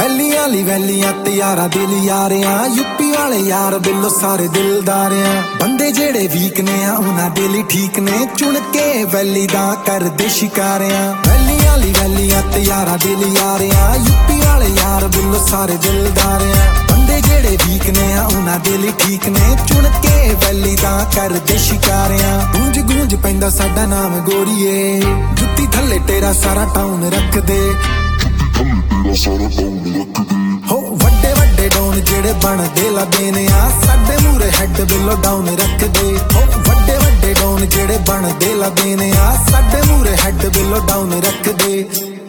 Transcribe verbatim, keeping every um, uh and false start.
ਵੈਲੀਆਂ ਲਈ ਵੈਲੀਆਂ ਤੇ ਯਾਰਾ ਦਿਲ ਯਾਰਿਆਂ ਯੂਪੀ ਵਾਲੇ ਯਾਰ ਦਿਲੋਂ ਸਾਰੇ ਦਿਲਦਾਰਿਆਂ ਬੰਦੇ ਜਿਹੜੇ ਵੀਕ ਨੇ ਆ ਉਹਨਾਂ ਦੇ ਲਈ ਠੀਕ ਨੇ ਚੁਣ ਕੇ ਵੈਲੀ ਦਾ ਕਰਦੇ ਸ਼ਿਕਾਰਿਆਂ ਵੈਲੀਆਂ ਲਈ ਵੈਲੀਆਂ ਤੇ ਯਾਰਾ ਦਿਲ ਯਾਰਿਆਂ ਯੂਪੀ ਵਾਲੇ ਯਾਰ ਦਿਲੋਂ ਸਾਰੇ ਦਿਲਦਾਰਿਆਂ ਬੰਦੇ ਜਿਹੜੇ ਵੀਕ ਨੇ ਆ ਉਹਨਾਂ ਦੇ ਲਈ ਠੀਕ ਨੇ ਚੁਣ ਕੇ ਵੈਲੀ ਦਾ ਕਰਦੇ ਸ਼ਿਕਾਰਿਆਂ ਗੂੰਜ ਗੂੰਜ ਪੈਂਦਾ ਸਾਡਾ ਨਾਮ ਗੋਰੀਏ ਜੁੱਤੀ ਥੱਲੇ ਤੇਰਾ ਸਾਰਾ ਟਾਊਨ ਰੱਖ ਦੇ ਹੋ ਵੱਡੇ ਵੱਡੇ ਡਾਊਨ ਜਿਹੜੇ ਬਣਦੇ ਲੱਗੇ ਨੇ ਆ ਸਾਡੇ ਮੂਰੇ ਹੈਡ ਬਿਲੋ ਡਾਊਨ ਰੱਖਦੇ ਹੋ ਵੱਡੇ ਵੱਡੇ ਡਾਊਨ ਜਿਹੜੇ ਬਣਦੇ ਲੱਗੇ ਨੇ ਆ ਸਾਡੇ ਮੂਰੇ ਹੈਡ ਬਿਲੋ ਡਾਊਨ ਰੱਖਦੇ